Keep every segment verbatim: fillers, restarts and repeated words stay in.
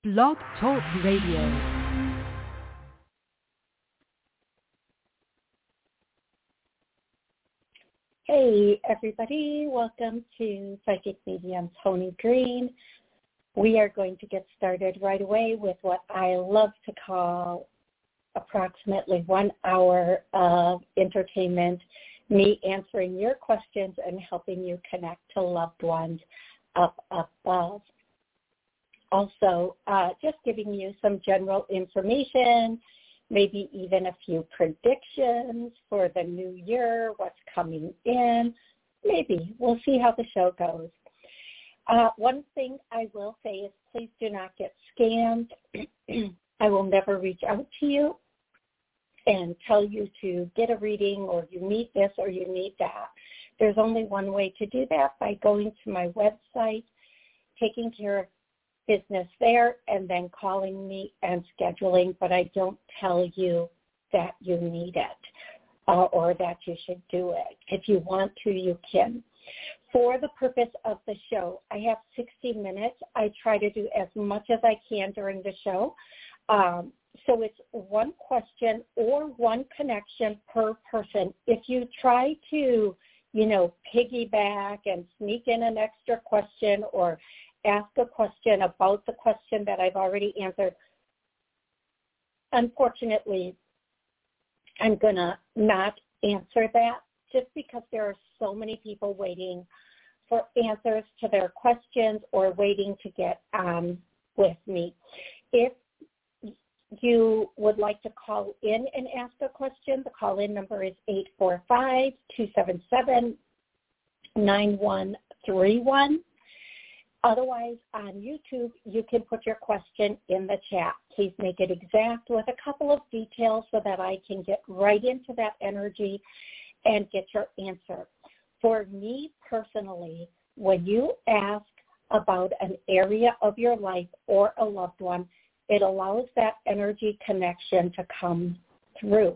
Blog Talk Radio. Hey everybody, welcome to Psychic Medium Tony Green. We are going to get started right away with what I love to call approximately one hour of entertainment, me answering your questions and helping you connect to loved ones up above. Also, uh, just giving you some general information, maybe even a few predictions for the new year, what's coming in. Maybe. We'll see how the show goes. Uh, one thing I will say is please do not get scammed. I will never reach out to you and tell you to get a reading or you need this or you need that. There's only one way to do that, by going to my website, taking care of business there, and then calling me and scheduling, but I don't tell you that you need it uh, or that you should do it. If you want to, you can. For the purpose of the show, I have sixty minutes. I try to do as much as I can during the show. Um, so it's one question or one connection per person. If you try to, you know, piggyback and sneak in an extra question or ask a question about the question that I've already answered, unfortunately, I'm going to not answer that just because there are so many people waiting for answers to their questions or waiting to get on with me. If you would like to call in and ask a question, the call-in number is eight four five, two seven seven, nine one three one. Otherwise, on YouTube, you can put your question in the chat. Please make it exact with a couple of details so that I can get right into that energy and get your answer. For me personally, when you ask about an area of your life or a loved one, it allows that energy connection to come through.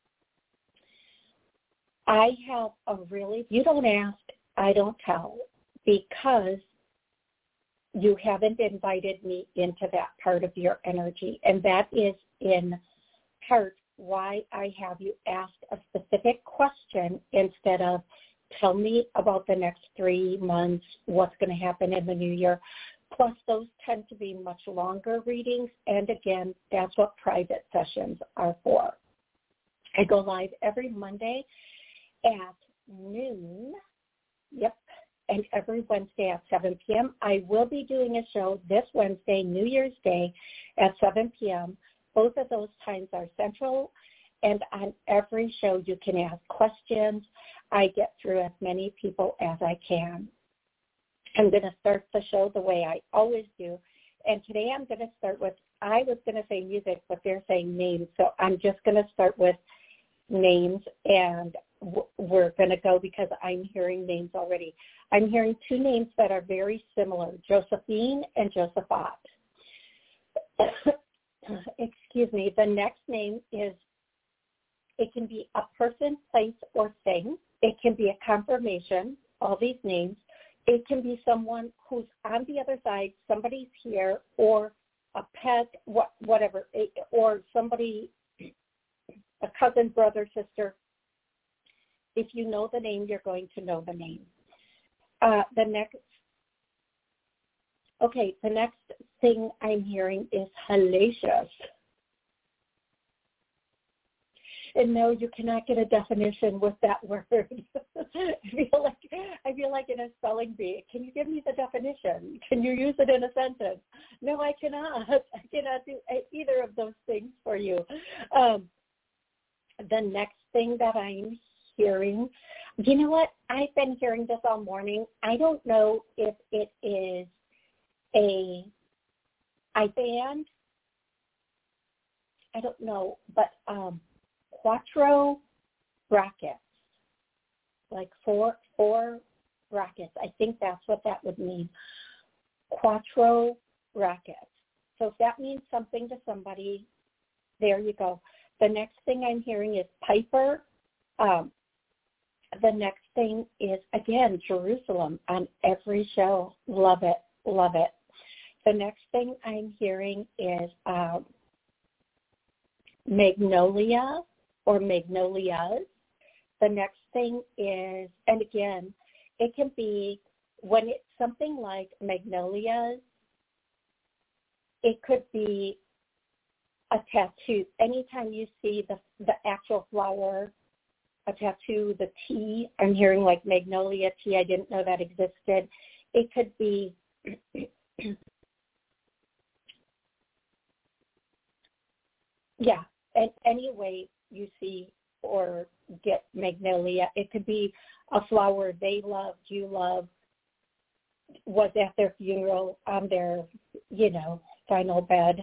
I have a really, you don't ask, I don't tell, because you haven't invited me into that part of your energy. And that is in part why I have you ask a specific question instead of tell me about the next three months, what's going to happen in the new year. Plus, those tend to be much longer readings. And again, that's what private sessions are for. I go live every Monday at noon. Yep. And every Wednesday at seven p.m. I will be doing a show this Wednesday, New Year's Day, at seven p.m. Both of those times are central, and on every show you can ask questions. I get through as many people as I can. I'm going to start the show the way I always do, and today I'm going to start with, I was going to say music, but they're saying names, so I'm just going to start with names, and we're going to go because I'm hearing names already. I'm hearing two names that are very similar, Josephine and Josephat. Excuse me. The next name is, it can be a person, place, or thing. It can be a confirmation, all these names. It can be someone who's on the other side, somebody's here, or a pet, what, whatever, or somebody, a cousin, brother, sister. If you know the name, you're going to know the name. Uh, the next, okay, the next thing I'm hearing is hellacious. And no, you cannot get a definition with that word. I feel like I feel like in a spelling bee. Can you give me the definition? Can you use it in a sentence? No, I cannot. I cannot do either of those things for you. Um, the next thing that I'm hearing, you know what? I've been hearing this all morning. I don't know if it is a I band. I don't know, but um, quattro brackets, like four four brackets. I think that's what that would mean. Quattro brackets. So if that means something to somebody, there you go. The next thing I'm hearing is Piper. Um, the next thing is, again, Jerusalem on every show. Love it, love it. The next thing I'm hearing is um, magnolia or magnolias. The next thing is, and again, it can be when it's something like magnolias, it could be a tattoo. Anytime you see the the actual flower, a tattoo, the tea, I'm hearing like magnolia tea. I didn't know that existed. It could be yeah, and any way you see or get magnolia, it could be a flower they loved, you love, was at their funeral, on their, you know, final bed.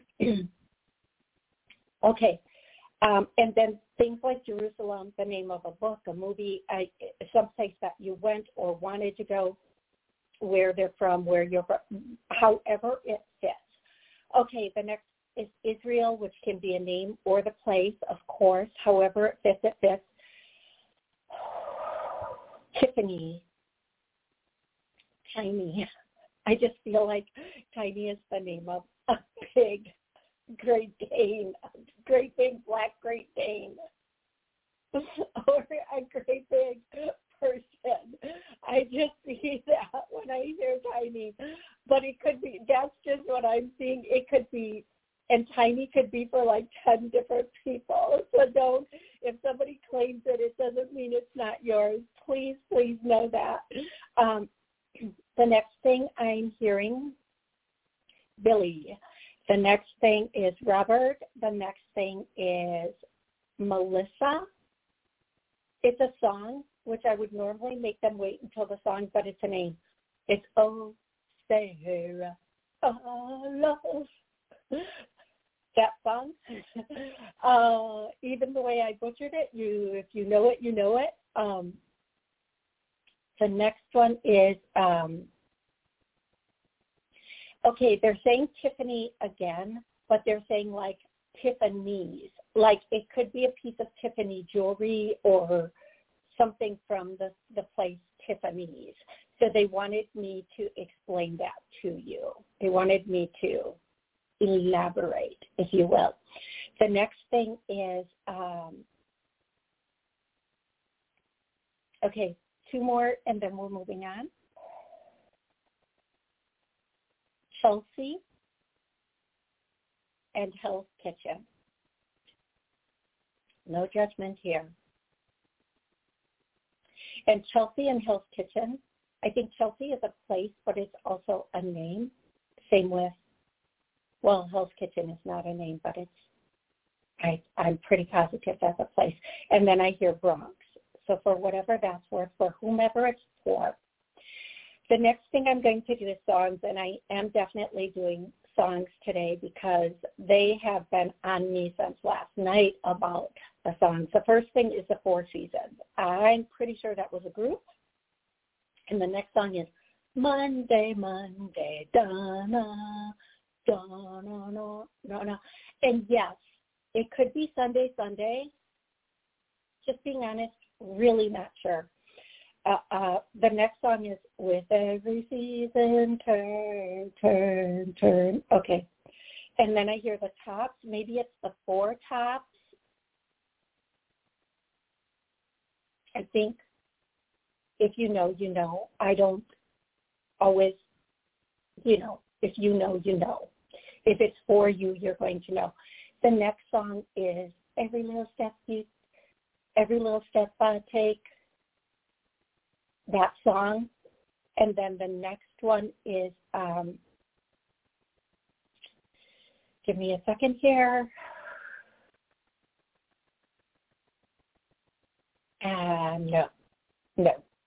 Okay. Um, and then things like Jerusalem, the name of a book, a movie, I, someplace that you went or wanted to go, where they're from, where you're from, however it fits. Okay, the next is Israel, which can be a name or the place, of course. However it fits, it fits. Tiffany. Tiny. I just feel like Tiny is the name of a big Great Dane, a great big black Great Dane, or a great big person. I just see that when I hear Tiny. But it could be, that's just what I'm seeing. It could be, and Tiny could be for like ten different people. So don't, if somebody claims it, it doesn't mean it's not yours. Please, please know that. Um, the next thing I'm hearing, Billy. The next thing is Robert. The next thing is Melissa. It's a song, which I would normally make them wait until the song, but it's a name. It's Oh, Sarah, oh, love. That song. uh, even the way I butchered it, you if you know it, you know it. Um, the next one is, um, okay, they're saying Tiffany again, but they're saying like Tiffany's. Like it could be a piece of Tiffany jewelry or something from the, the place Tiffany's. So they wanted me to explain that to you. They wanted me to elaborate, if you will. The next thing is, um, okay, two more and then we're moving on. Chelsea and Hell's Kitchen. No judgment here. And Chelsea and Hell's Kitchen, I think Chelsea is a place, but it's also a name. Same with, well, Hell's Kitchen is not a name, but it's, I, I'm pretty positive that's a place. And then I hear Bronx. So for whatever that's worth, for whomever it's for. The next thing I'm going to do is songs, and I am definitely doing songs today because they have been on me since last night about the songs. The first thing is the Four Seasons. I'm pretty sure that was a group. And the next song is Monday, Monday, Donna, Donna, no, no, no. And yes, it could be Sunday, Sunday. Just being honest, really not sure. Uh, uh, the next song is With Every Season, Turn, Turn, Turn. Okay. And then I hear the Tops. Maybe it's the Four Tops. I think if you know, you know. I don't always, you know, if you know, you know. If it's for you, you're going to know. The next song is Every Little Step You, Every Little Step I Take. That song. And then the next one is, um, give me a second here. Uh, no, no.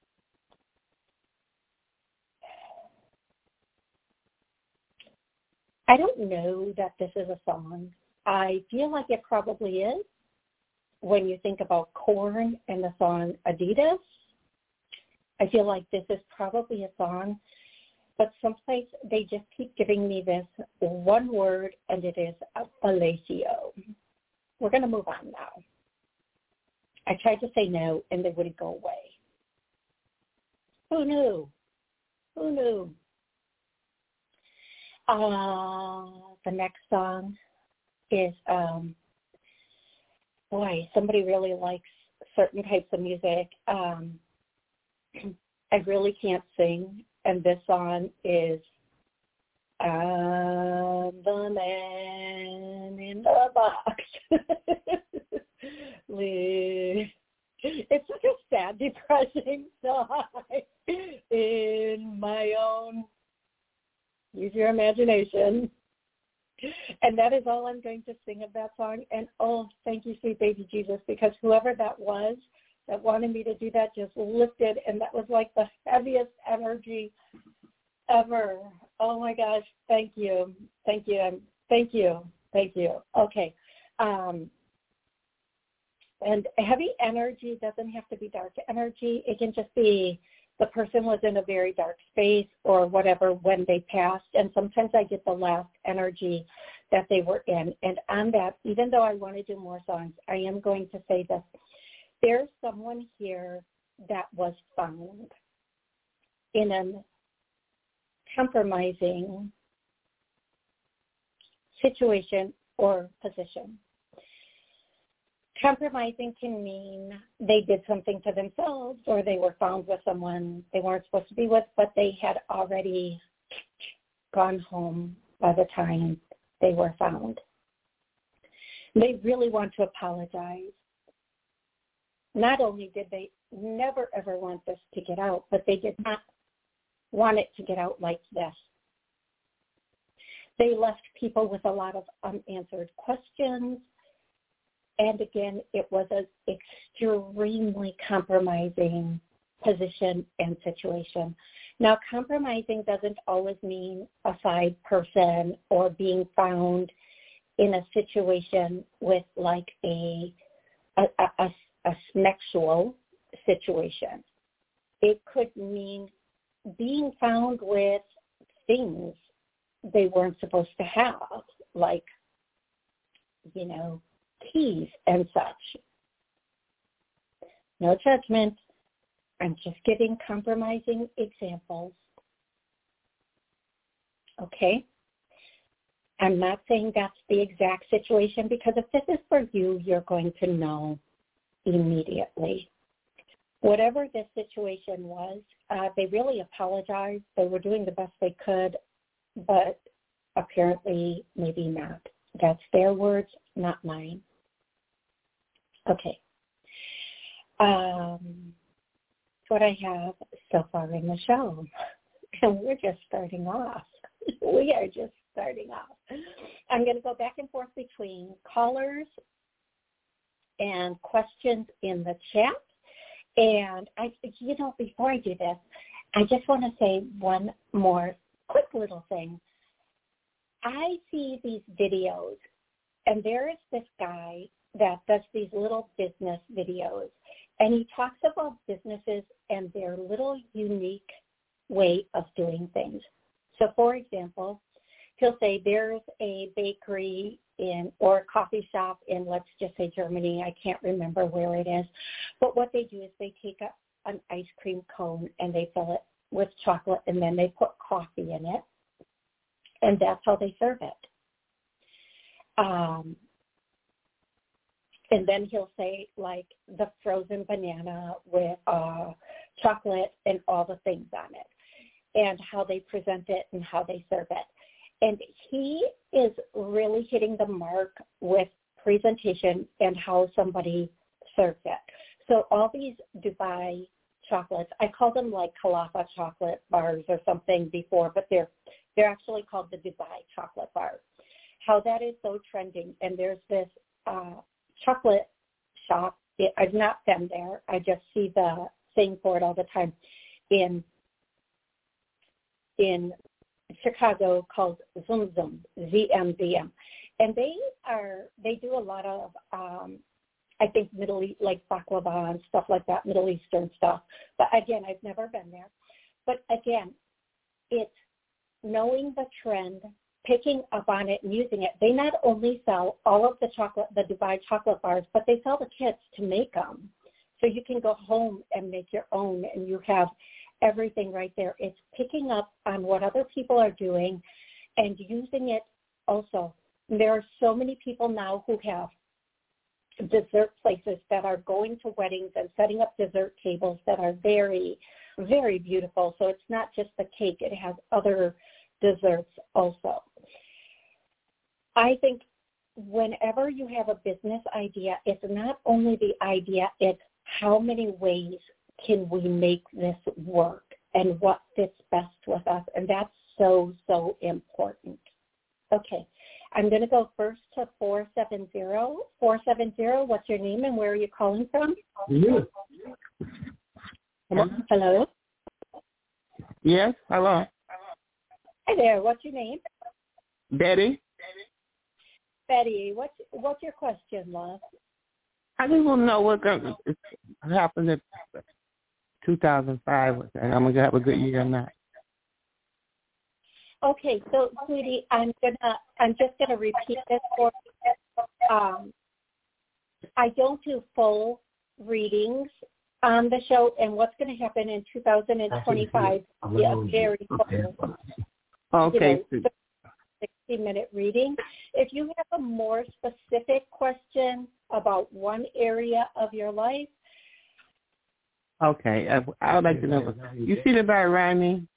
I don't know that this is a song. I feel like it probably is when you think about Korn and the song Adidas. I feel like this is probably a song, but someplace they just keep giving me this one word, and it is fellatio. We're going to move on now. I tried to say no, and they wouldn't go away. Who knew? Who knew? Uh, the next song is, um, boy, somebody really likes certain types of music. Um, I really can't sing, and this song is I'm the man in the box. It's such a sad, depressing song. In my own, use your imagination. And that is all I'm going to sing of that song. And oh, thank you, sweet baby Jesus, because whoever that was that wanted me to do that just lifted, and that was like the heaviest energy ever. Oh my gosh, thank you, thank you, thank you, thank you. Okay, um, and heavy energy doesn't have to be dark energy. It can just be the person was in a very dark space or whatever when they passed, and sometimes I get the last energy that they were in. And on that, even though I want to do more songs, I am going to say this. There's someone here that was found in a compromising situation or position. Compromising can mean they did something to themselves, or they were found with someone they weren't supposed to be with, but they had already gone home by the time they were found. They really want to apologize. Not only did they never, ever want this to get out, but they did not want it to get out like this. They left people with a lot of unanswered questions. And again, it was an extremely compromising position and situation. Now, compromising doesn't always mean a side person or being found in a situation with like a a, a, a sexual situation. It could mean being found with things they weren't supposed to have, like, you know, keys and such. No judgment. I'm just giving compromising examples. Okay? I'm not saying that's the exact situation, because if this is for you, you're going to know immediately. Whatever this situation was, uh, they really apologized. They were doing the best they could, but apparently maybe not. That's their words, not mine. Okay. Um, that's what I have so far in the show. And we're just starting off. We are just starting off. I'm going to go back and forth between callers and questions in the chat. And, I, you know, before I do this, I just want to say one more quick little thing. I see these videos, and there is this guy that does these little business videos, and he talks about businesses and their little unique way of doing things. So, for example, he'll say there's a bakery in or a coffee shop in, let's just say, Germany. I can't remember where it is. But what they do is they take a, an ice cream cone and they fill it with chocolate, and then they put coffee in it, and that's how they serve it. Um, and then he'll say, like, the frozen banana with uh, chocolate and all the things on it, and how they present it and how they serve it. And he is really hitting the mark with presentation and how somebody serves it. So all these Dubai chocolates, I call them like Khalifa chocolate bars or something before, but they're they're actually called the Dubai chocolate bars. How that is so trending. And there's this uh, chocolate shop. I've not been there. I just see the thing for it all the time in in Chicago called Zoom Zoom, Z M Z M. And they are, they do a lot of, um, I think, Middle East, like baklava and stuff like that, Middle Eastern stuff. But again, I've never been there. But again, it's knowing the trend, picking up on it and using it. They not only sell all of the chocolate, the Dubai chocolate bars, but they sell the kits to make them. So you can go home and make your own, and you have everything right there. It's picking up on what other people are doing and using it also. There are so many people now who have dessert places that are going to weddings and setting up dessert tables that are very, very beautiful. So it's not just the cake. It has other desserts also. I think whenever you have a business idea, it's not only the idea, it's how many ways can we make this work and what fits best with us. And that's so, so important. Okay. I'm going to go first to four seven zero. four seven zero, what's your name and where are you calling from? Yeah. Hello? Hello? Yes, hello. Hi there. What's your name? Betty. Betty, what's, what's your question, love? I just want to know what gonna, happened in two thousand five. And I'm going to have a good year or not. Okay, so sweetie, I'm gonna I'm just gonna repeat this for you. Um, I don't do full readings on the show, and what's going to happen in two thousand twenty-five will be a very full, Okay. you know, sixty minute reading. If you have a more specific question about one area of your life, okay, I, I would like to know. You see the guy around me?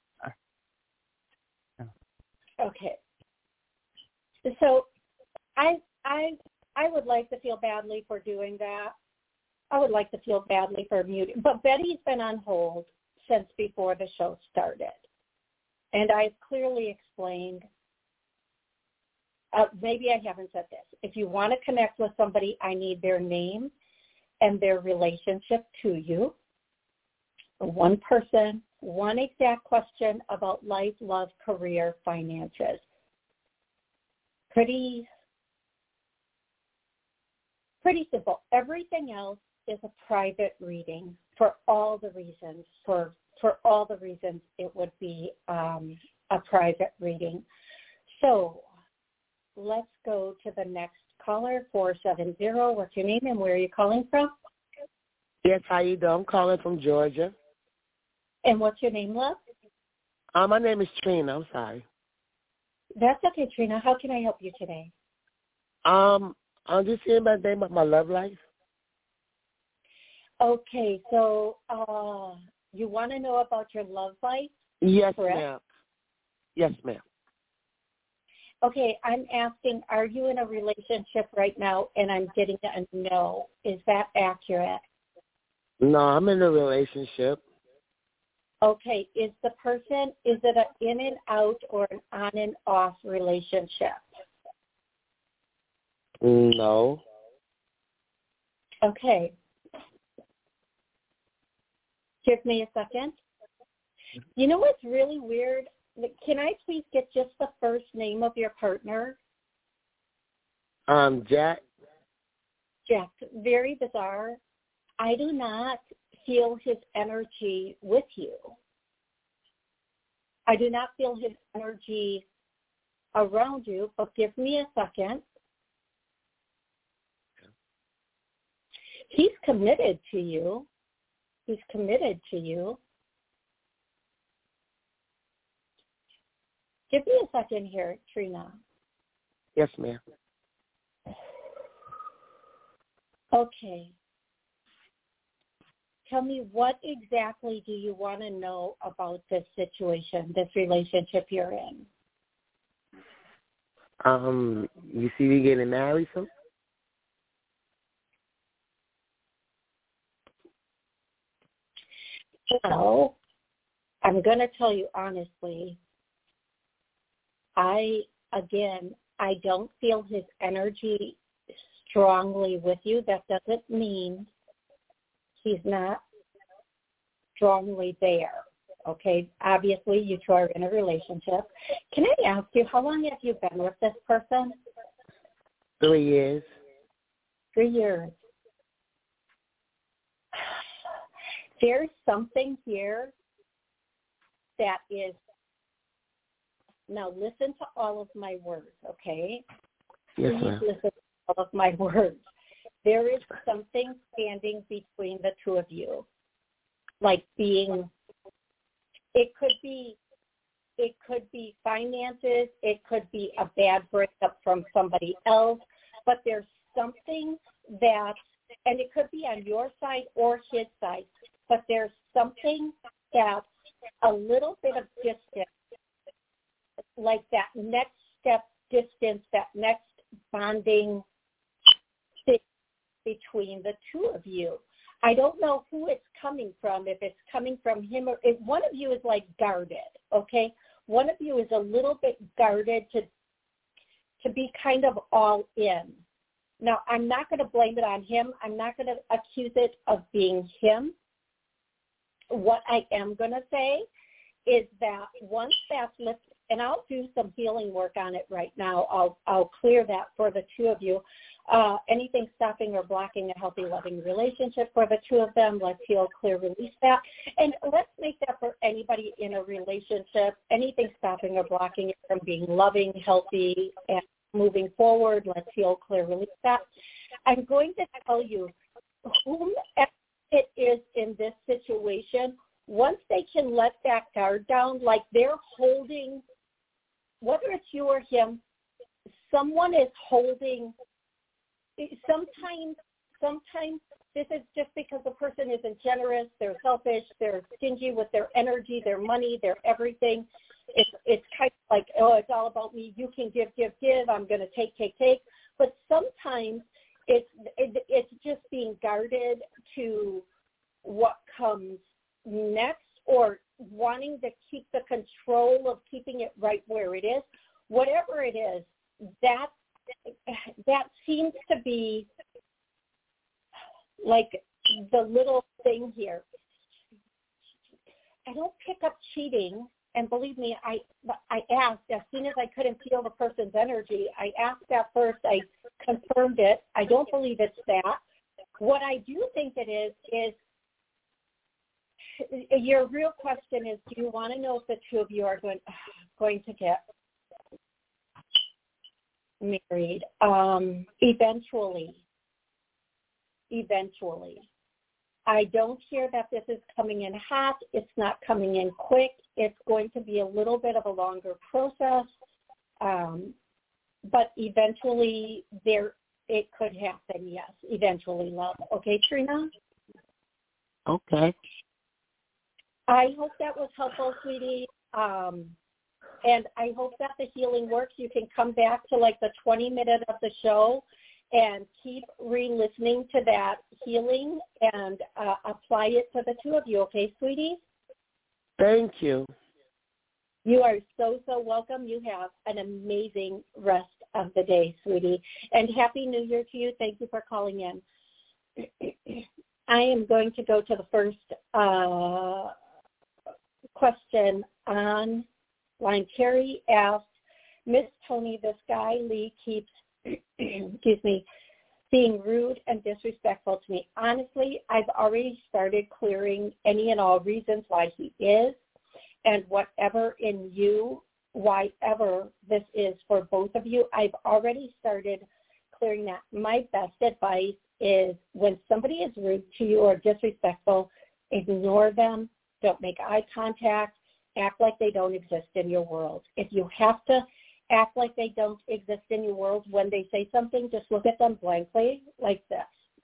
okay. So, I I I would like to feel badly for doing that. I would like to feel badly for muting, but Betty's been on hold since before the show started, and I've clearly explained. Uh, maybe I haven't said this. If you want to connect with somebody, I need their name and their relationship to you. One person, one exact question about life, love, career, finances. Pretty, pretty simple. Everything else is a private reading for all the reasons. For for all the reasons, it would be um, a private reading. So let's go to the next caller, four seven zero. What's your name and where are you calling from? Yes, how you doing? I'm calling from Georgia. And what's your name, love? Uh, my name is Trina. I'm sorry. That's okay, Trina. How can I help you today? Um, I'm just hearing about the about my love life. Okay, so uh, you want to know about your love life? Yes, correct? ma'am. Yes, ma'am. Okay, I'm asking, are you in a relationship right now? And I'm getting a no. Is that accurate? No, I'm in a relationship. Okay, is the person, is it an in and out or an on and off relationship? No. Okay. Give me a second. You know what's really weird? Can I please get just the first name of your partner? Um, Jack. Jack. Very bizarre. I do not feel his energy with you. I do not feel his energy around you, but give me a second. He's committed to you. He's committed to you. Give me a second here, Trina. Yes, ma'am. Okay. Tell me, what exactly do you want to know about this situation, this relationship you're in? Um, you see me getting married soon? Well, I'm going to tell you honestly, I, again, I don't feel his energy strongly with you. That doesn't mean he's not strongly there, okay? Obviously, you two are in a relationship. Can I ask you, how long have you been with this person? Three years. Three years. There's something here that is, now listen to all of my words, okay? Yes, Please ma'am. listen to all of my words. There is something standing between the two of you, like being, it could be, It could be finances. It could be a bad breakup from somebody else. But there's something that, and it could be on your side or his side, but there's something that's a little bit of distance, like that next step distance, that next bonding thing between the two of you. I don't know who it's coming from, if it's coming from him or if one of you is like guarded, okay? One of you is a little bit guarded to to be kind of all in. Now, I'm not going to blame it on him. I'm not going to accuse it of being him. What I am going to say is that once that's lifted, and I'll do some healing work on it right now. I'll I'll clear that for the two of you. Uh, anything stopping or blocking a healthy, loving relationship for the two of them, let's heal, clear, release that. And let's make that for anybody in a relationship. Anything stopping or blocking it from being loving, healthy, and moving forward, let's heal, clear, release that. I'm going to tell you, whomever it is in this situation, once they can let that guard down, like they're holding, whether it's you or him, someone is holding, sometimes, sometimes this is just because the person isn't generous, they're selfish, they're stingy with their energy, their money, their everything. It's, it's kind of like, oh, it's all about me. You can give, give, give. I'm going to take, take, take. But sometimes it's, it, it's just being guarded to what comes next, or wanting to keep the control of keeping it right where it is. Whatever it is, that that seems to be like the little thing here. I don't pick up cheating, and believe me, I I asked as soon as I couldn't feel the person's energy. I asked that first. I confirmed it. I don't believe it's that. What I do think it is is your real question is, do you want to know if the two of you are going going to get married? Um, eventually. Eventually. I don't hear that this is coming in hot. It's not coming in quick. It's going to be a little bit of a longer process. Um, but eventually there it could happen, yes. Eventually, love. Okay, Trina? Okay. I hope that was helpful, sweetie. Um, and I hope that the healing works. You can come back to like the twenty minute of the show and keep re-listening to that healing and uh, apply it to the two of you. Okay, sweetie? Thank you. You are so, so welcome. You have an amazing rest of the day, sweetie. And Happy New Year to you. Thank you for calling in. I am going to go to the first uh, question on line. Terry asked, Miss Tony, this guy Lee keeps, excuse me, being rude and disrespectful to me. Honestly, I've already started clearing any and all reasons why he is, and whatever in you, whatever this is for both of you, I've already started clearing that. My best advice is when somebody is rude to you or disrespectful, ignore them. Don't make eye contact. Act like they don't exist in your world. If you have to act like they don't exist in your world when they say something, just look at them blankly like this.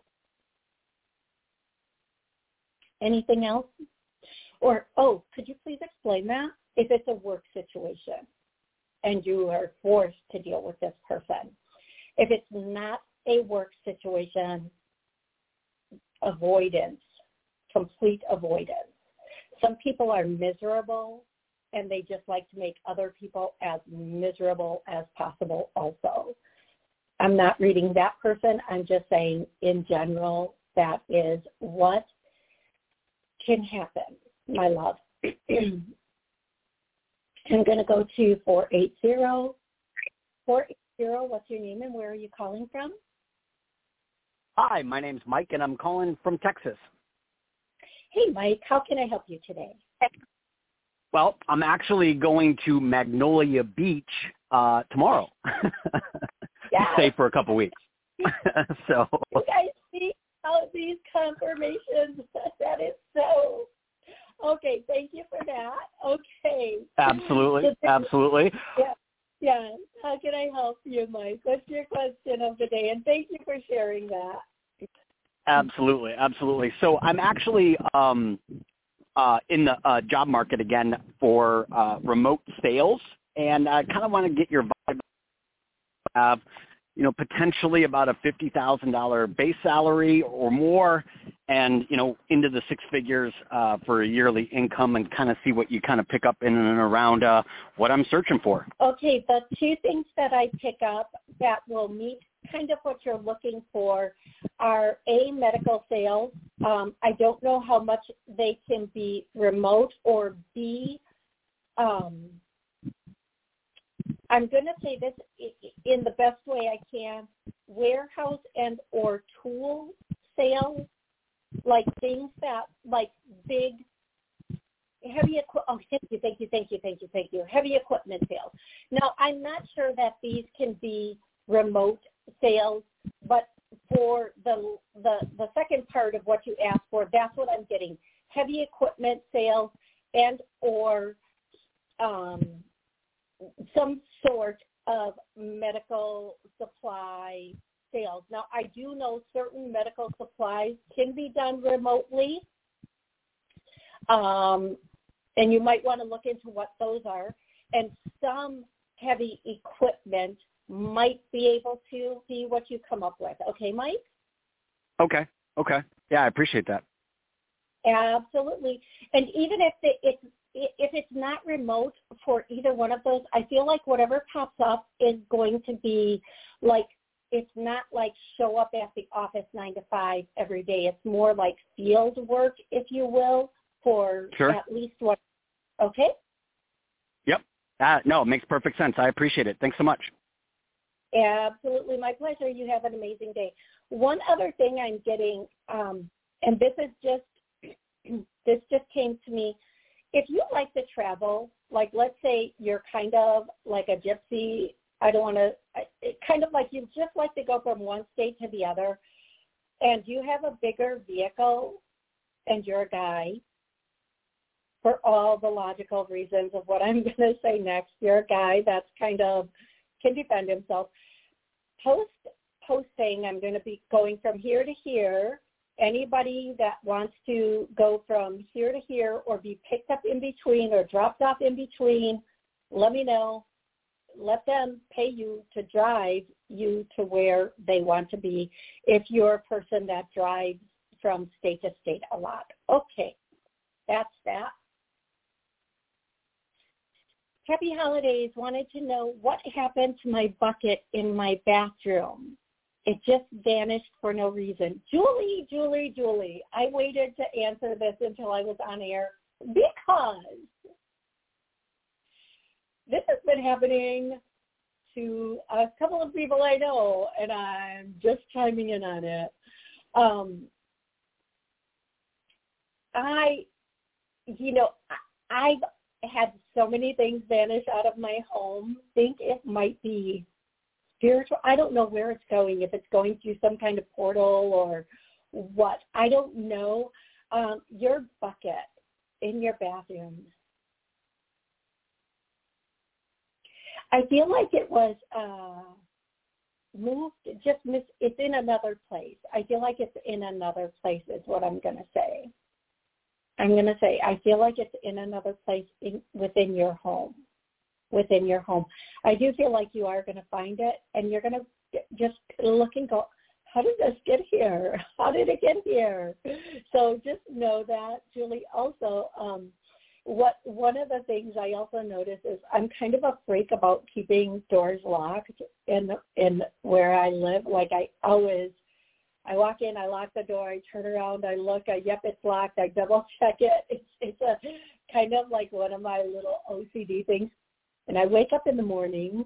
Anything else? Or, oh, could you please explain that? If it's a work situation and you are forced to deal with this person. If it's not a work situation, avoidance, complete avoidance. Some people are miserable, and they just like to make other people as miserable as possible also. I'm not reading that person. I'm just saying in general, that is what can happen, my love. I'm going to go to four eight zero. four eight zero, what's your name and where are you calling from? Hi, my name's Mike, and I'm calling from Texas. Hey, Mike, how can I help you today? Well, I'm actually going to Magnolia Beach uh, tomorrow. Yeah. Stay for a couple weeks. So you guys see all these confirmations. That is so. Okay, thank you for that. Okay, Absolutely, absolutely. Yeah, yeah. How can I help you, Mike? What's your question of the day? And thank you for sharing that. Absolutely, absolutely. So I'm actually um, uh, in the uh, job market again for uh, remote sales, and I kind of want to get your vibe. Have you know potentially about a fifty thousand dollar base salary or more, and you know into the six figures uh, for a yearly income, and kind of see what you kind of pick up in and around uh, what I'm searching for. Okay, the two things that I pick up that will meet kind of what you're looking for are A, medical sales. Um, I don't know how much they can be remote, or B, um, I'm going to say this in the best way I can, warehouse and or tool sales, like things that, like big, heavy equipment. Oh, thank you, thank you, thank you, thank you, thank you. Heavy equipment sales. Now, I'm not sure that these can be remote sales, but for the the the second part of what you asked for, that's what I'm getting. Heavy equipment sales and or um, some sort of medical supply sales. Now, I do know certain medical supplies can be done remotely, um, and you might want to look into what those are. And some heavy equipment might be able to see what you come up with. Okay, Mike? Okay, okay. Yeah, I appreciate that. Absolutely. And even if it, it's if it's not remote for either one of those, I feel like whatever pops up is going to be like, it's not like show up at the office nine to five every day. It's more like field work, if you will, for sure. at least one. Okay? Yep. Uh, no, it makes perfect sense. I appreciate it. Thanks so much. Absolutely. My pleasure. You have an amazing day. One other thing I'm getting, um, and this is just, this just came to me. If you like to travel, like let's say you're kind of like a gypsy, I don't want to, kind of like you just like to go from one state to the other, and you have a bigger vehicle and you're a guy, for all the logical reasons of what I'm going to say next, you're a guy that's kind of can defend himself. Post, post saying I'm going to be going from here to here. Anybody that wants to go from here to here or be picked up in between or dropped off in between, let me know. Let them pay you to drive you to where they want to be if you're a person that drives from state to state a lot. Okay, that's that. Happy holidays. Wanted to know what happened to my bucket in my bathroom. It just vanished for no reason. Julie, Julie, Julie, I waited to answer this until I was on air because this has been happening to a couple of people I know, and I'm just chiming in on it. Um, I, you know, I've had so many things vanish out of my home. Think it might be spiritual. I don't know where it's going, if it's going through some kind of portal or what. I don't know. Um, your bucket in your bathroom, I feel like it was uh, moved, just miss, it's in another place. I feel like it's in another place is what I'm going to say. I'm going to say I feel like it's in another place in, within your home. within your home. I do feel like you are going to find it, and you're going to just look and go, how did this get here? How did it get here? So just know that, Julie. Also, um, what one of the things I also notice is I'm kind of a freak about keeping doors locked in in where I live. Like I always, I walk in, I lock the door, I turn around, I look, I yep, it's locked, I double check it. It's it's a kind of like one of my little O C D things. And I wake up in the morning,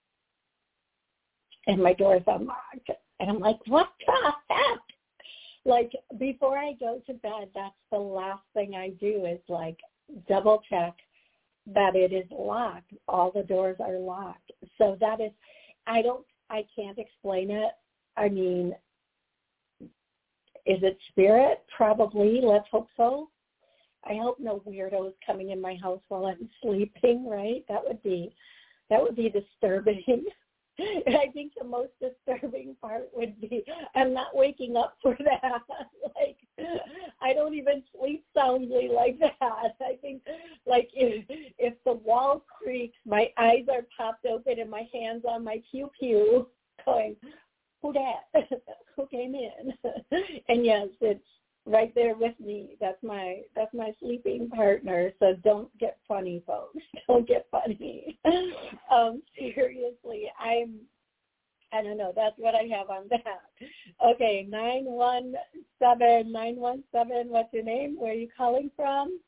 and my door is unlocked. And I'm like, what the heck? Like, before I go to bed, that's the last thing I do is, like, double check that it is locked. All the doors are locked. So that is, I don't, I can't explain it. I mean, is it spirit? Probably. Let's hope so. I hope no weirdos coming in my house while I'm sleeping, right? That would be, that would be disturbing. And I think the most disturbing part would be I'm not waking up for that. Like, I don't even sleep soundly like that. I think, like, if, if the wall creaks, my eyes are popped open and my hands on my pew-pew going, who that? Who came in? And yes, it's right there with me. That's my that's my sleeping partner. So don't get funny, folks. Don't get funny. Um, seriously, I'm. I don't know. That's what I have on that. Okay, nine one seven nine one seven. What's your name? Where are you calling from?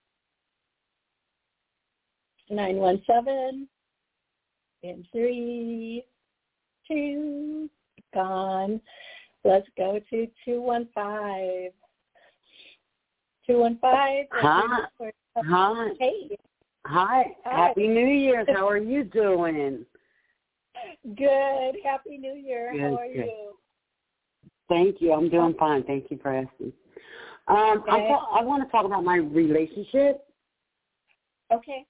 Nine one seven. In three, two, gone. Let's go to two one five. Two one five. Hi. Hi. Hey. Hi. Hi. Happy New Year. How are you doing? Good. Happy New Year. Good, How are good. you? Thank you. I'm doing fine. Thank you for asking. Um, Okay. I, ta- I want to talk about my relationship. Okay.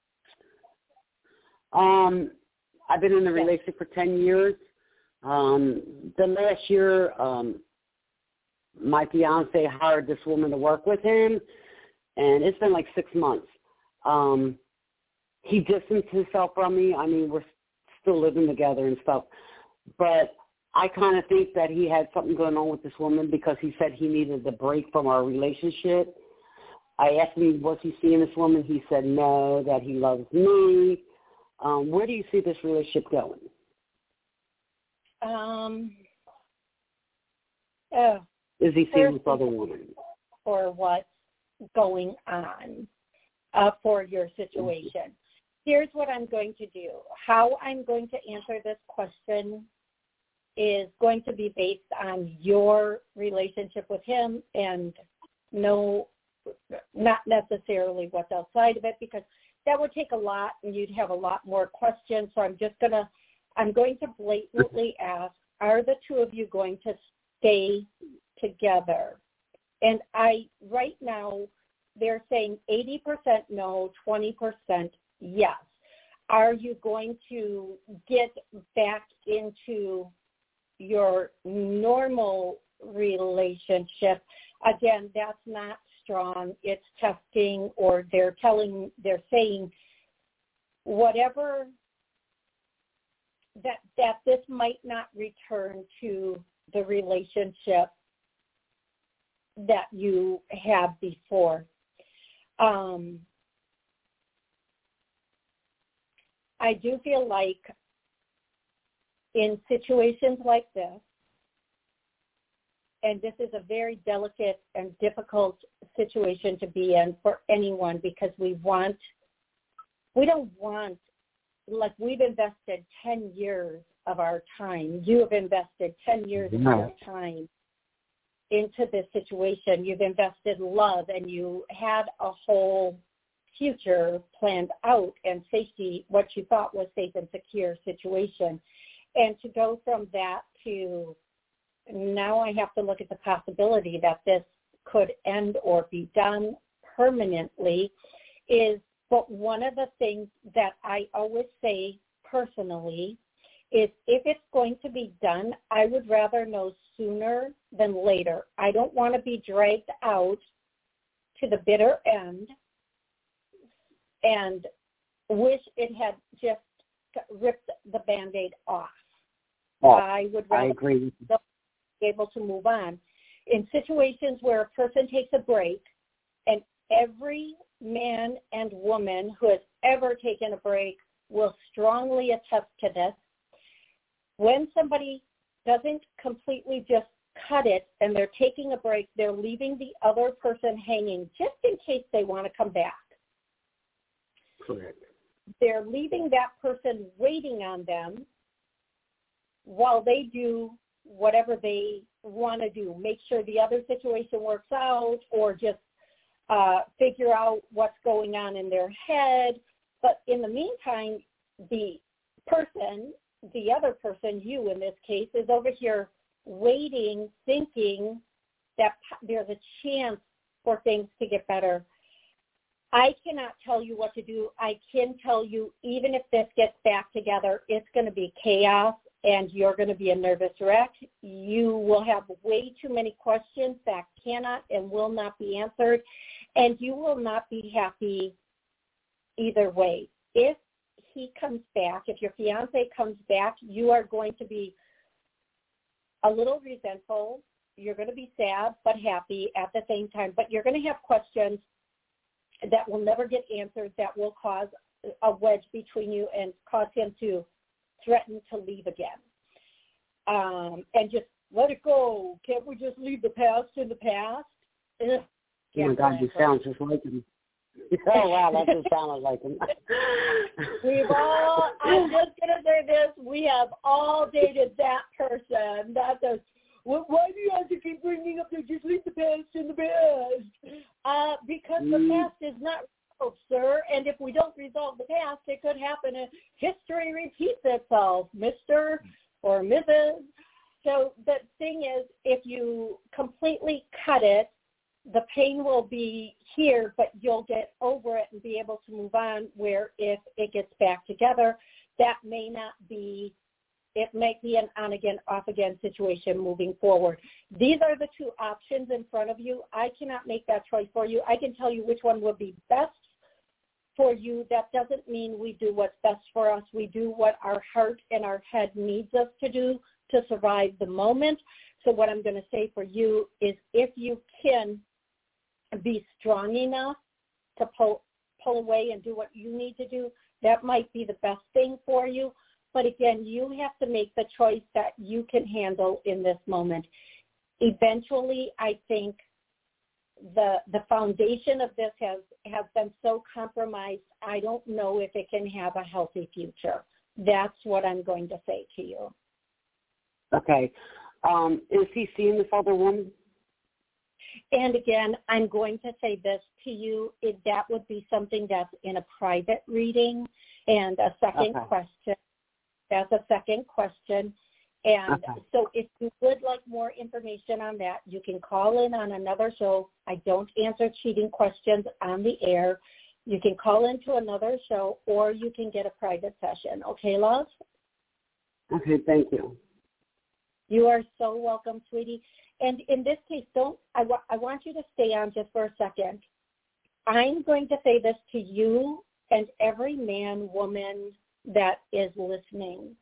Um, I've been in a Yeah. relationship for ten years. Um, the last year, um, my fiance hired this woman to work with him, and it's been like six months. Um, he distanced himself from me. I mean, we're still living together and stuff, but I kind of think that he had something going on with this woman because he said he needed a break from our relationship. I asked him, was he seeing this woman? He said no, that he loves me. Um, where do you see this relationship going? Um. Oh, Is he seeing this First- other woman? for what's going on uh, for your situation. Here's what I'm going to do. How I'm going to answer this question is going to be based on your relationship with him and no, not necessarily what's outside of it, because that would take a lot and you'd have a lot more questions. So I'm just going to, I'm going to blatantly ask, are the two of you going to stay together? And I, right now, they're saying eighty percent no, twenty percent yes. Are you going to get back into your normal relationship? Again, that's not strong. It's testing, or they're telling, they're saying whatever, that, that this might not return to the relationship that you had before. Um, I do feel like in situations like this, and this is a very delicate and difficult situation to be in for anyone, because we want, we don't want, like, we've invested ten years of our time. You have invested ten years of your time into this situation. You've invested love, and you had a whole future planned out and safety, what you thought was safe and secure situation. And to go from that to now I have to look at the possibility that this could end or be done permanently is, but one of the things that I always say personally is, if it's going to be done, I would rather know sooner than later. I don't want to be dragged out to the bitter end and wish it had just ripped the Band-Aid off. Oh, I would rather I agree. be able to move on. In situations where a person takes a break, and every man and woman who has ever taken a break will strongly attest to this, when somebody doesn't completely just cut it and they're taking a break, they're leaving the other person hanging just in case they want to come back. Correct. They're leaving that person waiting on them while they do whatever they want to do, make sure the other situation works out, or just uh, figure out what's going on in their head. But in the meantime, the person, the other person, you in this case, is over here waiting, thinking that there's a chance for things to get better. I cannot tell you what to do. I can tell you, even if this gets back together, it's going to be chaos, and you're going to be a nervous wreck. You will have way too many questions that cannot and will not be answered, and you will not be happy either way. If he comes back, if your fiance comes back, you are going to be a little resentful. You're going to be sad but happy at the same time, but you're going to have questions that will never get answered, that will cause a wedge between you and cause him to threaten to leave again. Um, and just let it go. Can't we just leave the past in the past? Ugh, oh, my God, you sound just like him. Oh, wow, that just sounded like him. We've all, I'm just going to say this, we have all dated that person. That's a, well, why do you have to keep bringing up the just leave the past in the past? Uh, because mm. the past is not resolved, sir. And if we don't resolve the past, it could happen. And history repeats itself, Mister or Missus So the thing is, if you completely cut it, the pain will be here, but you'll get over it and be able to move on, where if it gets back together, that may not be, it might be an on-again, off-again situation moving forward. These are the two options in front of you. I cannot make that choice for you. I can tell you which one would be best for you. That doesn't mean we do what's best for us. We do what our heart and our head needs us to do to survive the moment. So what I'm going to say for you is, if you can be strong enough to pull, pull away and do what you need to do, that might be the best thing for you. But again, you have to make the choice that you can handle in this moment. Eventually, I think the the foundation of this has, has been so compromised, I don't know if it can have a healthy future. That's what I'm going to say to you. Okay. Um, is he seeing this other woman? And again, I'm going to say this to you. It, that would be something that's in a private reading. And a second okay. question. That's a second question. And okay. so if you would like more information on that, you can call in on another show. I don't answer cheating questions on the air. You can call into another show, or you can get a private session. Okay, love? Okay, thank you. You are so welcome, sweetie. And in this case, don't I, wa- I want you to stay on just for a second. I'm going to say this to you and every man, woman that is listening.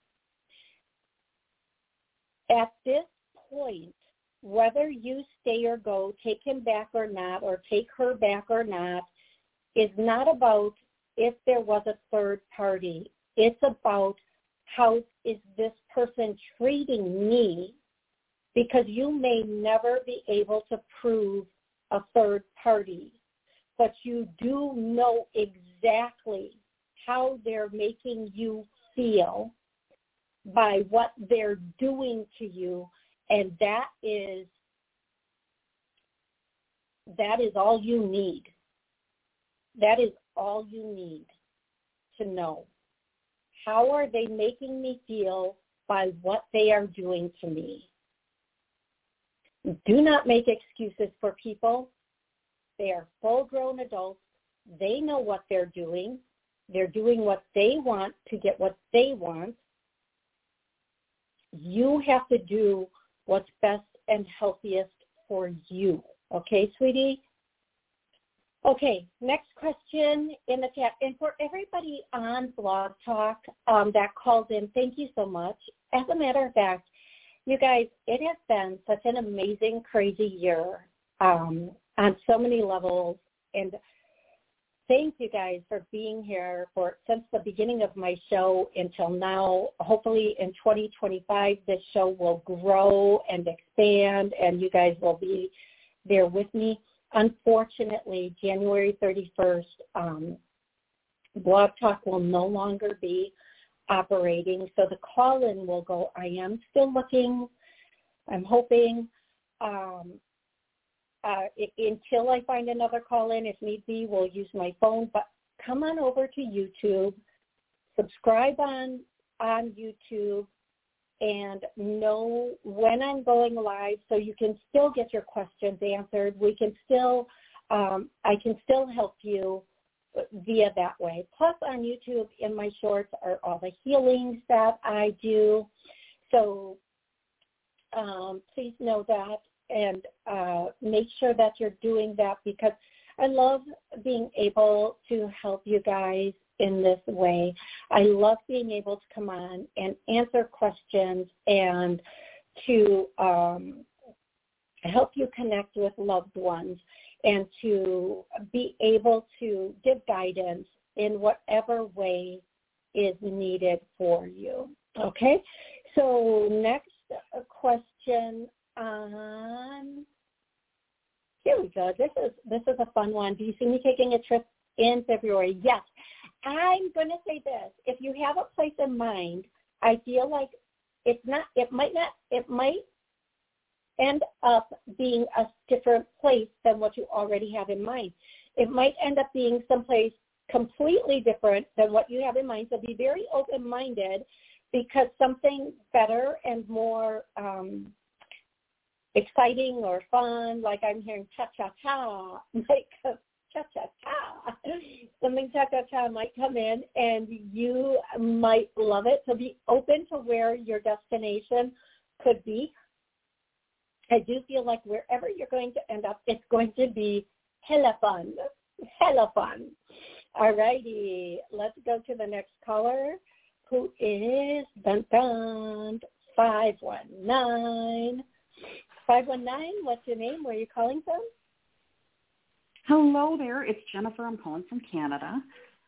At this point, whether you stay or go, take him back or not, or take her back or not, is not about if there was a third party. It's about how is this person treating me, because you may never be able to prove a third party, but you do know exactly how they're making you feel by what they're doing to you, and that is that is all you need. That is all you need to know. How are they making me feel by what they are doing to me? Do not make excuses for people. They are full-grown adults. They know what they're doing. They're doing what they want to get what they want. You have to do what's best and healthiest for you. Okay, sweetie? Okay, next question in the chat. And for everybody on Blog Talk um, that called in, thank you so much. As a matter of fact, you guys, it has been such an amazing, crazy year um, on so many levels. And thank you guys for being here for since the beginning of my show until now. Hopefully in twenty twenty-five, this show will grow and expand, and you guys will be there with me. Unfortunately, January thirty-first, um, Blog Talk will no longer be operating, so the call-in will go. I am still looking. I'm hoping um, uh, it, until I find another call-in, if need be, we'll use my phone. But come on over to YouTube, subscribe on on YouTube, and know when I'm going live, so you can still get your questions answered. We can still, um, I can still help you via that way. Plus on YouTube in my shorts are all the healings that I do. So um, please know that and uh, make sure that you're doing that, because I love being able to help you guys in this way. I love being able to come on and answer questions and to um, help you connect with loved ones and to be able to give guidance in whatever way is needed for you. Okay? So next question on, here we go. This is this is a fun one. Do you see me taking a trip in February? Yes. I'm going to say this. If you have a place in mind, I feel like it's not, it might not, it might end up being a different place than what you already have in mind. It might end up being someplace completely different than what you have in mind. So be very open-minded, because something better and more um, exciting or fun, like I'm hearing cha-cha-cha, like cha-cha-cha, something cha-cha-cha might come in and you might love it. So be open to where your destination could be. I do feel like wherever you're going to end up, it's going to be hella fun, hella fun. All righty, let's go to the next caller, who is dun dun five one nine. five one nine, what's your name? Where are you calling from? Hello there, it's Jennifer. I'm calling from Canada.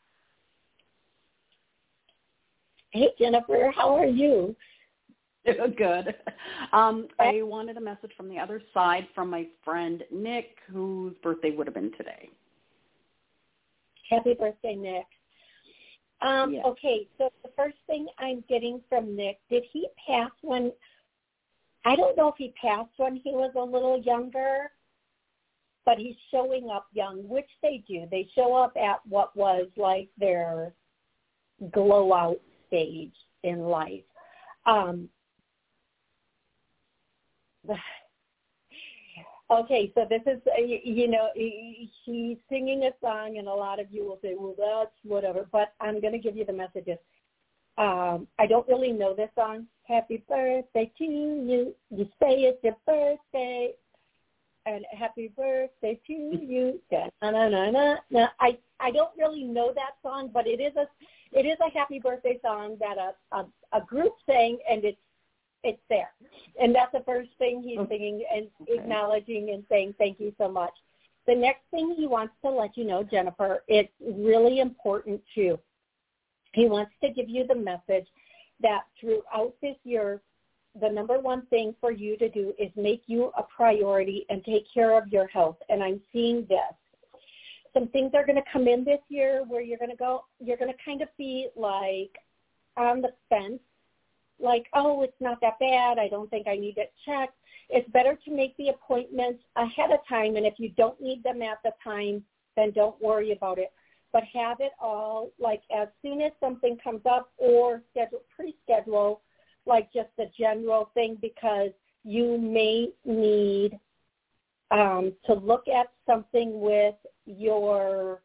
Hey, Jennifer, how are you? Good. Um, I wanted a message from the other side from my friend Nick, whose birthday would have been today. Happy birthday, Nick. Um, yes. Okay, so the first thing I'm getting from Nick, did he pass when, I don't know if he passed when he was a little younger, but he's showing up young, which they do. They show up at what was like their glow out stage in life. Um, okay, so this is, you know, he's singing a song, and a lot of you will say, well, that's whatever, but I'm going to give you the messages. Um, I don't really know this song. Happy birthday to you. You say it's your birthday. And happy birthday to you. Na, na, na, na. Now, I, I don't really know that song, but it is a it is a happy birthday song that a, a, a group sang, and it's it's there. And that's the first thing he's okay. singing and okay. acknowledging and saying thank you so much. The next thing he wants to let you know, Jennifer, it's really important too. He wants to give you the message that throughout this year, the number one thing for you to do is make you a priority and take care of your health. And I'm seeing this. Some things are going to come in this year where you're going to go, you're going to kind of be like on the fence, like, oh, it's not that bad. I don't think I need it checked. It's better to make the appointments ahead of time. And if you don't need them at the time, then don't worry about it. But have it all like as soon as something comes up, or schedule, pre-schedule, like just a general thing, because you may need um, to look at something with your,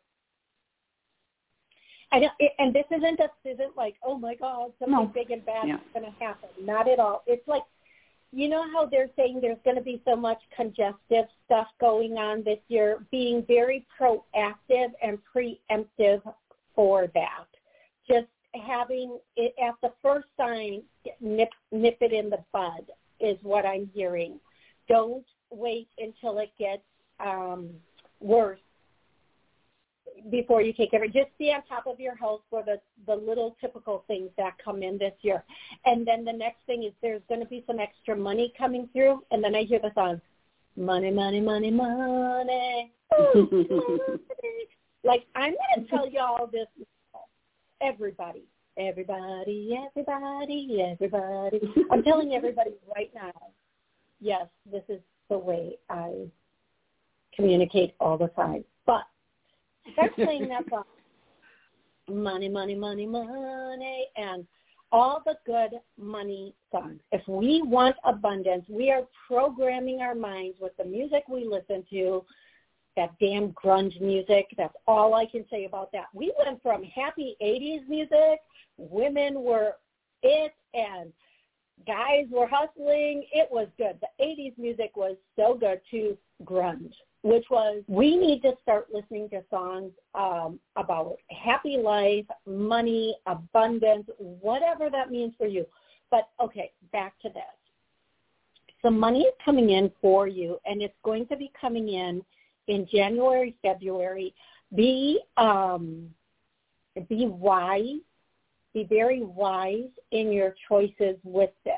I don't, and this isn't a, isn't like, oh my God, something no. big and bad yeah. is going to happen. Not at all. It's like, you know how they're saying there's going to be so much congestive stuff going on this year, being very proactive and preemptive for that. Just having it at the first sign, nip, nip it in the bud is what I'm hearing. Don't wait until it gets um, worse before you take care of it. Just be on top of your health for the, the little typical things that come in this year. And then the next thing is there's going to be some extra money coming through. And then I hear the song, money, money, money, money. Ooh, money. Like, I'm going to tell y'all this, everybody, everybody, everybody, everybody. I'm telling everybody right now, yes, this is the way I communicate all the time. But start playing that song, money, money, money, money, and all the good money songs. If we want abundance, we are programming our minds with the music we listen to that damn grunge music. That's all I can say about that. We went from happy eighties music, women were it, and guys were hustling. It was good. The eighties music was so good, to grunge, which was, we need to start listening to songs um, about happy life, money, abundance, whatever that means for you. But, okay, back to this. So money is coming in for you, and it's going to be coming in in January, February. Be um, be wise. Be very wise in your choices with this.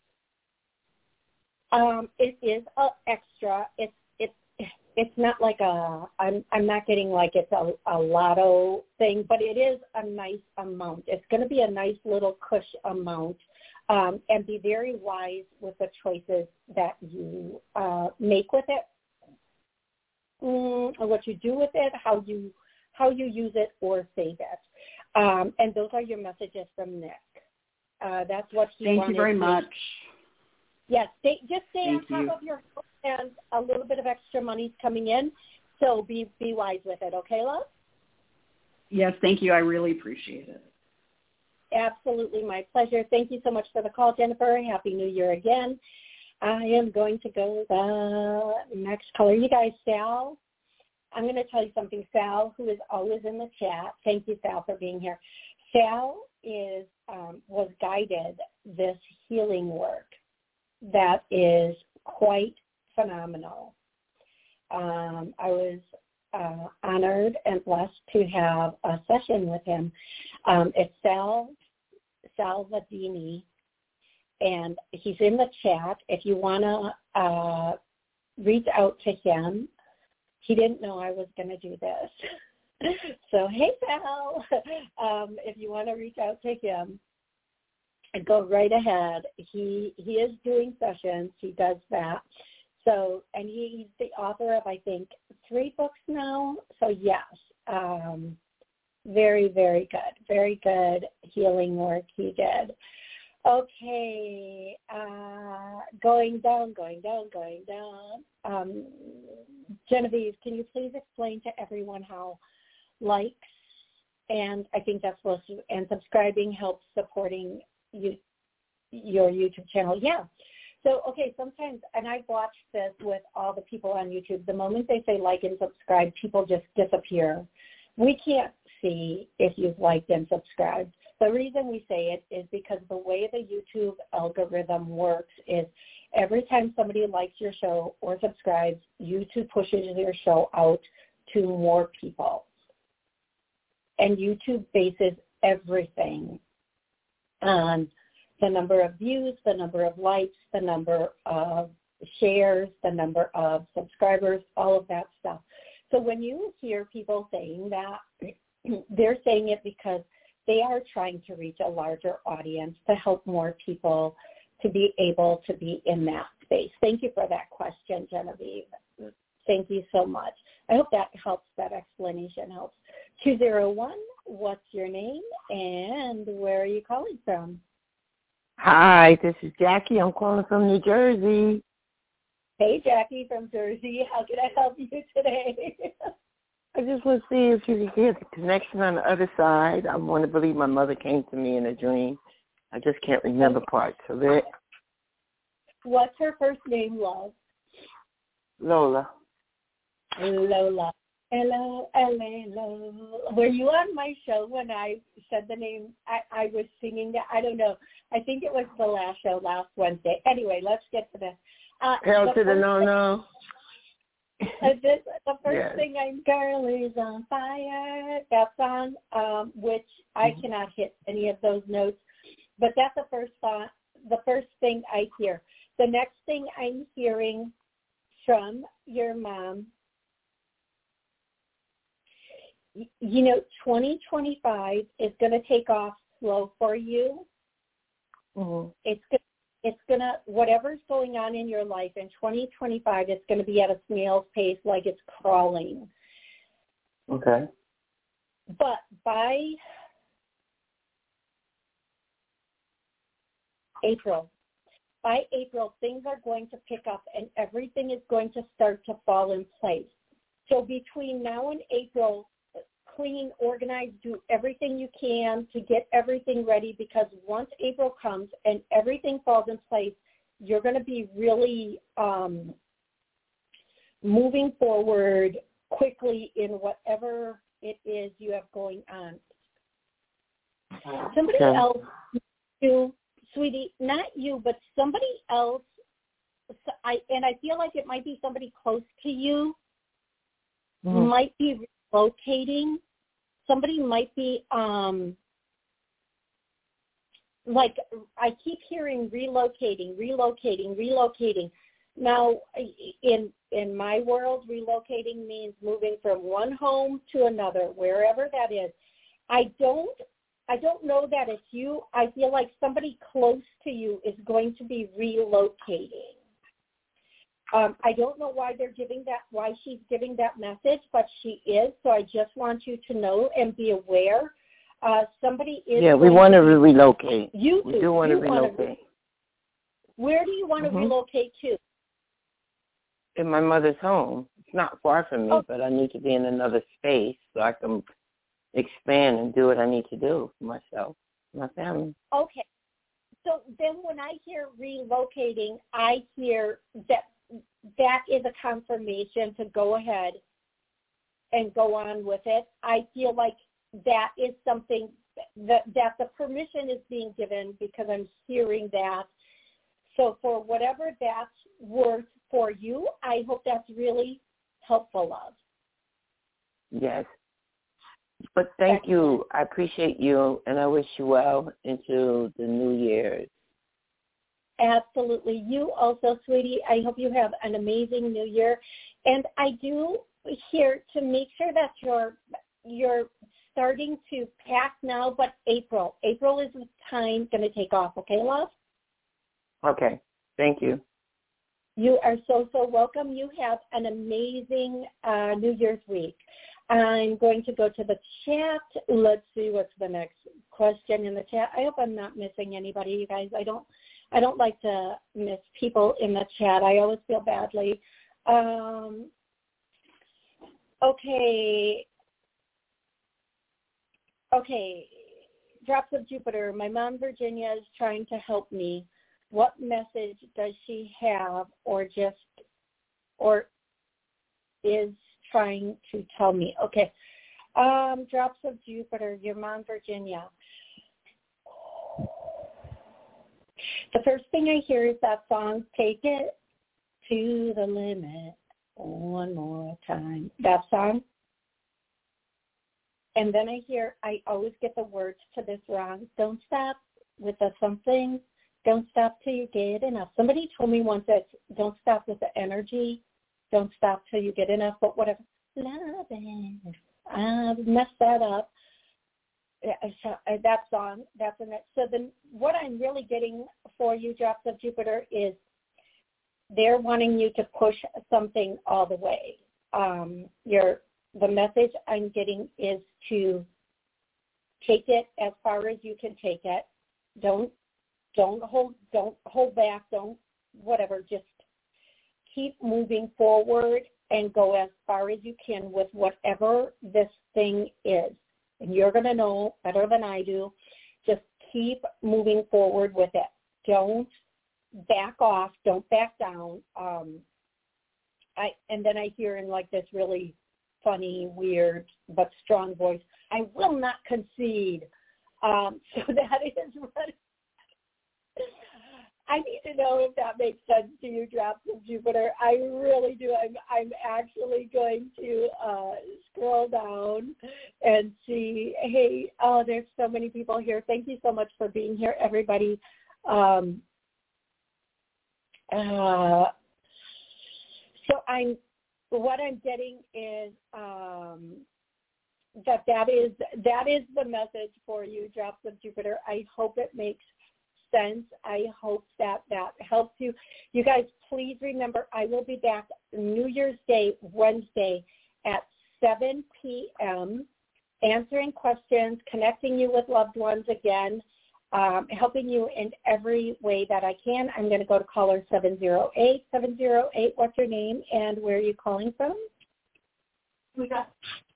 Um, it is a extra. It's it's it's not like a. I'm I'm not getting like it's a, a lotto thing, but it is a nice amount. It's going to be a nice little cush amount. Um, and be very wise with the choices that you uh, make with it, mm, or what you do with it, how you how you use it or save it. Um, and those are your messages from Nick. Uh, that's what he Thank wanted. you very to, much. Yes, stay, just stay Thank on top you. of your house, and a little bit of extra money's coming in. So be be wise with it, okay, love? Yes, thank you. I really appreciate it. Absolutely, my pleasure. Thank you so much for the call, Jennifer. Happy New Year again. I am going to go the next caller. You guys, Sal, I'm going to tell you something. Sal, who is always in the chat, thank you, Sal, for being here. Sal is um, was guided this healing work that is quite phenomenal. Um, I was uh, honored and blessed to have a session with him. Um, it's Sal Salvadini, and he's in the chat. If you want to uh, reach out to him, he didn't know I was going to do this. So, hey, Sal, um, if you want to reach out to him, and go right ahead. He he is doing sessions. He does that. So, and he, he's the author of, I think, three books now. So, yes, um, very, very good. Very good healing work he did. Okay, uh, going down, going down, going down. Um, Genevieve, can you please explain to everyone how likes, and I think that's supposed to, and subscribing helps supporting you, your YouTube channel? Yeah. So, okay, sometimes, and I've watched this with all the people on YouTube, the moment they say like and subscribe, people just disappear. We can't see if you've liked and subscribed. The reason we say it is because the way the YouTube algorithm works is every time somebody likes your show or subscribes, YouTube pushes your show out to more people. And YouTube bases everything on the number of views, the number of likes, the number of shares, the number of subscribers, all of that stuff. So when you hear people saying that, they're saying it because they are trying to reach a larger audience to help more people to be able to be in that space. Thank you for that question, Genevieve. Thank you so much. I hope that helps, that explanation helps. two zero one, what's your name and where are you calling from? Hi, this is Jackie. I'm calling from New Jersey. Hey, Jackie from Jersey. How can I help you today? I just want to see if you could get the connection on the other side. I want to believe my mother came to me in a dream. I just can't remember parts of it. What's her first name, love? Lola. Lola. Hello, hello. Were you on my show when I said the name? I, I was singing that. I don't know. I think it was the last show last Wednesday. Anyway, let's get to this. Uh, Hell the to the no-no. Uh, this, the first yes. thing I'm girl is on fire, that song, um, which I mm-hmm. cannot hit any of those notes, but that's the first song, the first thing I hear. The next thing I'm hearing from your mom, y- you know, twenty twenty-five is going to take off slow for you. Mm-hmm. It's going It's going to, whatever's going on in your life in twenty twenty-five, it's going to be at a snail's pace, like it's crawling. Okay. But by April, by April, things are going to pick up and everything is going to start to fall in place. So between now and April, clean, organize, do everything you can to get everything ready, because once April comes and everything falls in place, you're going to be really um, moving forward quickly in whatever it is you have going on. Somebody Okay. else, you, sweetie, not you, but somebody else, I, and I feel like it might be somebody close to you, mm-hmm. might be relocating. Somebody might be, um, like, I keep hearing relocating, relocating, relocating. Now, in in my world, relocating means moving from one home to another, wherever that is. I don't I don't know that it's you. I feel like somebody close to you is going to be relocating. Um, I don't know why they're giving that, why she's giving that message, but she is. So I just want you to know and be aware. Uh, somebody is. Yeah, we want to re- relocate. You we do want to relocate. Re- Where do you want mm-hmm. to relocate to? In my mother's home. It's not far from me, oh. but I need to be in another space so I can expand and do what I need to do for myself, my family. Okay. So then when I hear relocating, I hear that that is a confirmation to go ahead and go on with it. I feel like that is something that, that the permission is being given, because I'm hearing that. So for whatever that's worth for you, I hope that's really helpful, love. Yes. But thank you. I appreciate you, and I wish you well into the new year. Absolutely. You also, sweetie, I hope you have an amazing new year. And I do here to make sure that you're you're starting to pack now, but April. April is the time going to take off. Okay, love? Okay. Thank you. You are so, so welcome. You have an amazing uh, New Year's week. I'm going to go to the chat. Let's see what's the next question in the chat. I hope I'm not missing anybody, you guys. I don't I don't like to miss people in the chat. I always feel badly. Um, okay. Okay. Drops of Jupiter. My mom, Virginia, is trying to help me. What message does she have, or just, or is trying to tell me? Okay. Um, Drops of Jupiter, your mom, Virginia. The first thing I hear is that song, Take It to the Limit One More Time. That song. And then I hear, I always get the words to this wrong. Don't stop with the something. Don't stop till you get enough. Somebody told me once that don't stop with the energy. Don't stop till you get enough, but whatever. Love it. I messed that up. That song, that's in it. So then what I'm really getting for you, Drops of Jupiter, is they're wanting you to push something all the way. Um, your the message I'm getting is to take it as far as you can take it. Don't don't hold don't hold back. Don't whatever. Just keep moving forward and go as far as you can with whatever this thing is. And you're going to know better than I do. Just keep moving forward with it. Don't back off. Don't back down. Um, I and then I hear in like this really funny, weird, but strong voice, I will not concede. Um, so that is what I need to know if that makes sense to you, Drops of Jupiter. I really do. I'm I'm actually going to uh, scroll down and see. Hey, oh, there's so many people here. Thank you so much for being here, everybody. Um, uh, so I'm. What I'm getting is um, that that is that is the message for you, Drops of Jupiter. I hope it makes sense. I hope that that helps you. You guys, please remember, I will be back New Year's Day, Wednesday at seven p.m. answering questions, connecting you with loved ones again, um, helping you in every way that I can. I'm going to go to caller seven zero eight, seven zero eight. What's your name and where are you calling from? We got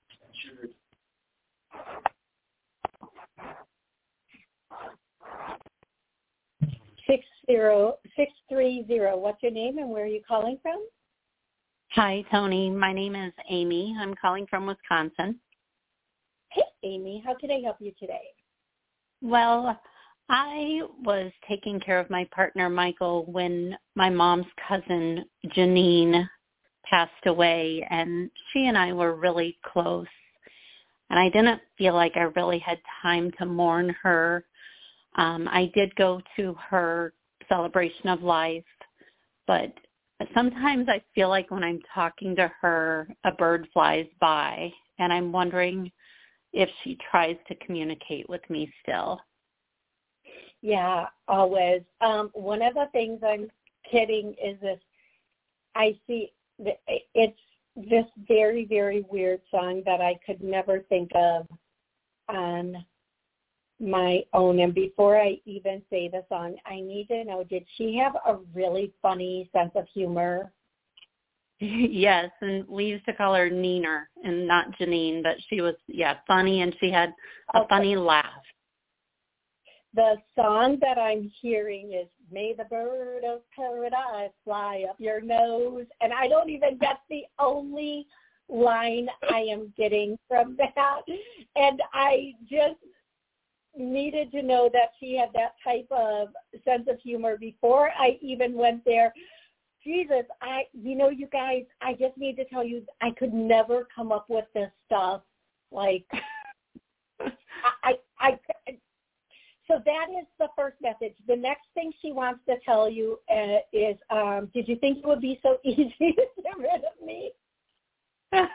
six zero six three zero. What's your name and where are you calling from? Hi, Tony. My name is Amy. I'm calling from Wisconsin. Hey, Amy. How can I help you today? Well, I was taking care of my partner, Michael, when my mom's cousin, Janine, passed away, and she and I were really close. And I didn't feel like I really had time to mourn her. Um, I did go to her celebration of life, but sometimes I feel like when I'm talking to her, a bird flies by, and I'm wondering if she tries to communicate with me still. Yeah, always. Um, one of the things I'm kidding is this. I see that it's this very, very weird song that I could never think of on my own. And before I even say the song, I need to know, did she have a really funny sense of humor? Yes, and we used to call her Neener and not Janine, but she was, yeah, funny, and she had a okay. funny laugh. The song that I'm hearing is May the Bird of Paradise Fly Up Your Nose, and I don't even get the only line I am getting from that, and I just needed to know that she had that type of sense of humor before I even went there. Jesus, I, you know, you guys, I just need to tell you, I could never come up with this stuff. Like, I, I, I, so that is the first message. The next thing she wants to tell you uh, is, um, did you think it would be so easy to get rid of me? And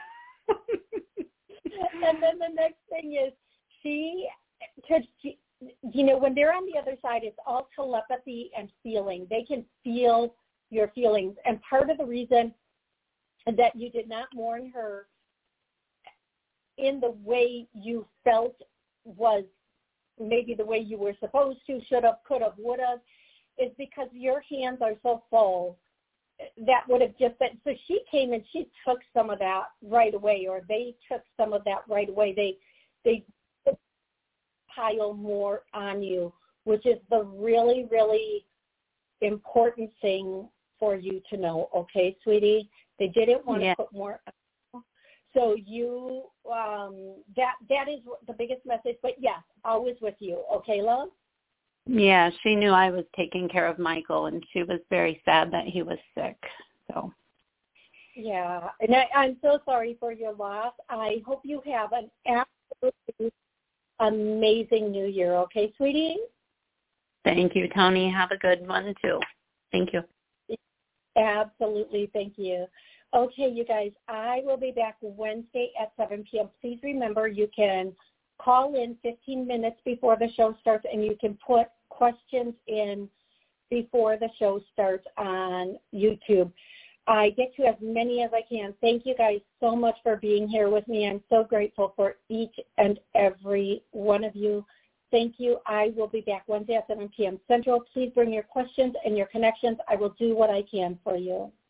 then the next thing is, she, she, you know, when they're on the other side, it's all telepathy and feeling. They can feel your feelings. And part of the reason that you did not mourn her in the way you felt was maybe the way you were supposed to, should have, could have, would have, is because your hands are so full. That would have just been, so she came and she took some of that right away, or they took some of that right away. They, they pile more on you, which is the really, really important thing for you to know, okay, sweetie? They didn't want yeah. to put more on. So you, um, that that is the biggest message. But yes, always with you, okay, love? Yeah, she knew I was taking care of Michael, and she was very sad that he was sick. So. Yeah, and I, I'm so sorry for your loss. I hope you have an absolutely amazing New Year, okay, sweetie? Thank you, Tony. Have a good one, too. Thank you. Absolutely. Thank you. Okay, you guys, I will be back Wednesday at seven p.m. Please remember you can call in fifteen minutes before the show starts, and you can put questions in before the show starts on YouTube. I get to as many as I can. Thank you guys so much for being here with me. I'm so grateful for each and every one of you. Thank you. I will be back Wednesday at seven p.m. Central. Please bring your questions and your connections. I will do what I can for you.